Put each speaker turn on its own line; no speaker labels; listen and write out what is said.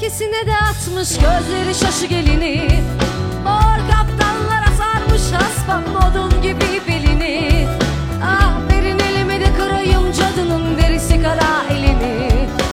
İkisine de atmış gözleri şaşı gelini. Mor kaplı